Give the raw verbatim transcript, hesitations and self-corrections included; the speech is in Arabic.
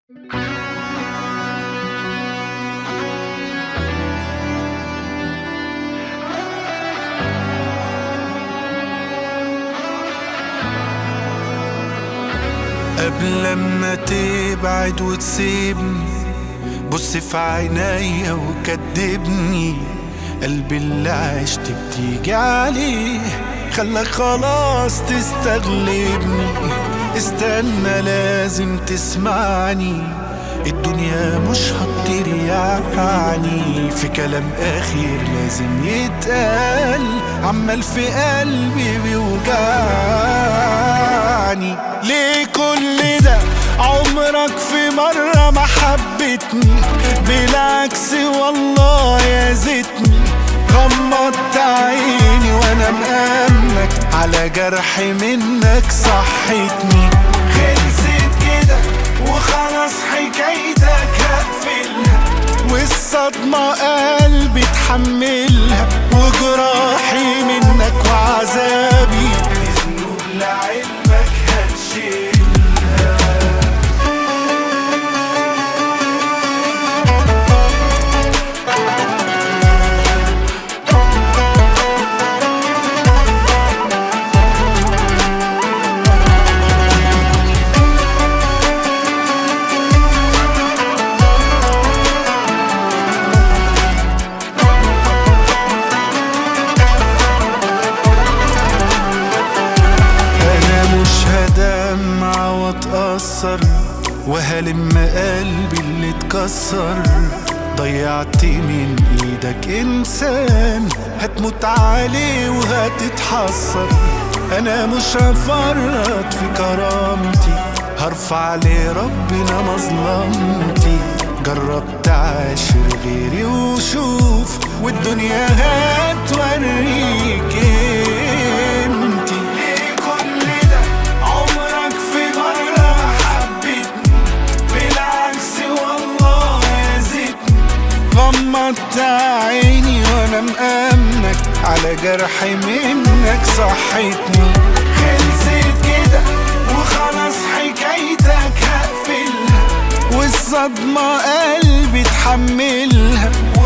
قبل ما تبعد وتسيبني بص في عينيا وكدبني، قلبي اللي عشت بتيجي عليه خلاك خلاص تستغلبني. استنى لازم تسمعني، الدنيا مش هتريحني، في كلام اخير لازم يتقال عمال في قلبي بيوجعني. ليه كل ده؟ عمرك في مرة ما حبتني، بالعكس والله يا زيتني. غمضت عيني وانا مأمنك، على جرح منك صحتني. خلصت كده وخلاص حكايتك هقفلها، والصدمة قلبي اتحملها، وجراحي منك وعذابي ذنوب لعلمك هتشيلها. واتأثر وهلم قلبي اللي اتكسر، ضيعت من ايدك انسان هتموت عليه وهتتحسر. انا مش هفرط في كرامتي، هرفع لربنا مظلمتي. جربت عاشر غيري وشوف، والدنيا هتوريك انتي. غمضت عيني وانا مأمنك، على جرح منك صحتني. خلصت كده وخلاص حكايتك هقفلها، والصدمة قلبي اتحملها،